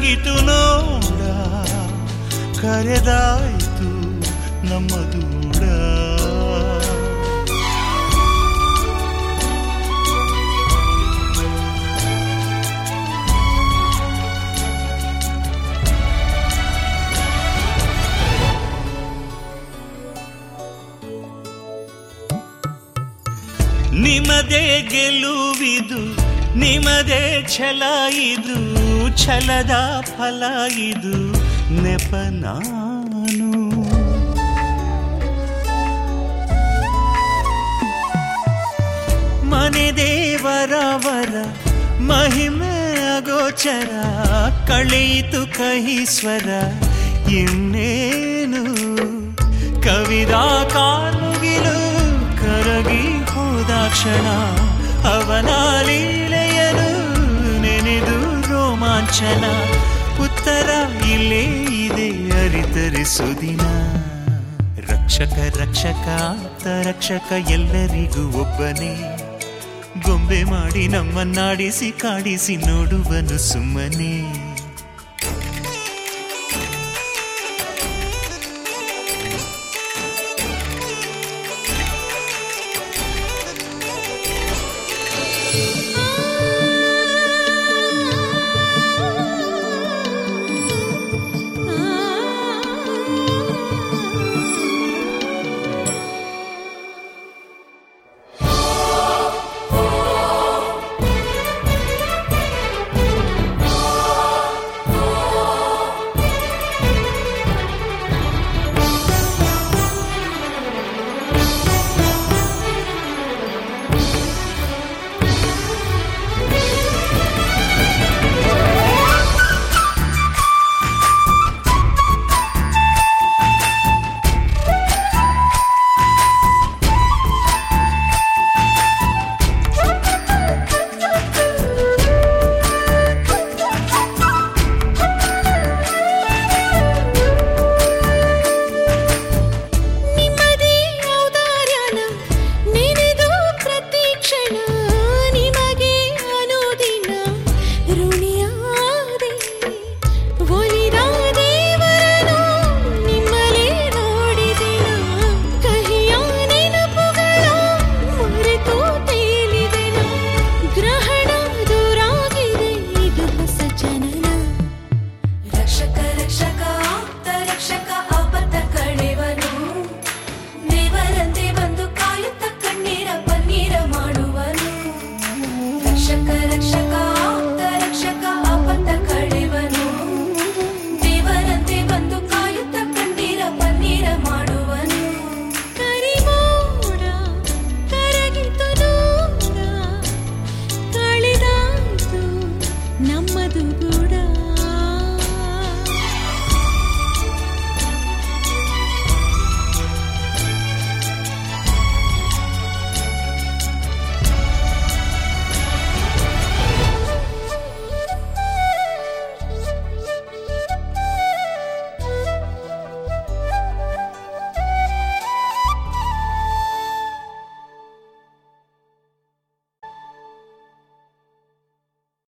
ಕರಗಿತು ನೋಡ ಕರೆದಾಯಿತು ನಮ್ಮ ದೂಡ. ನಿಮದೇ ಗೆಲುವಿದು ನಿಮದೇ ಛಲ ಇದು ಛಲದ ಫಲ ಇದು ನೆಪ ನಾನು. ಮನೆ ದೇವರವರ ಮಹಿಮೆ ಅಗೋಚರ ಕಳೆಯಿತು ಕಹಿ ಸ್ವರ ಇನ್ನೇನು ಕವಿದ ಕಾರ್ಮುಗಿಲು ಕರಗಿ ಹೋದಾಕ್ಷಣ ಅವನ ಲೀಲೆಯನು ನೆನೆದು ರೋಮಾಂಚನ. ಉತ್ತರ ಇಲ್ಲೇ ಇದೆ ಅರಿತರಿಸು ದಿನ. ರಕ್ಷಕ ರಕ್ಷಕ ಆಪ್ತ ರಕ್ಷಕ ಎಲ್ಲರಿಗೂ ಒಬ್ಬನೇ. ಗೊಂಬೆ ಮಾಡಿ ನಮ್ಮನ್ನಾಡಿಸಿ ಕಾಡಿಸಿ ನೋಡುವನು ಸುಮ್ಮನೆ.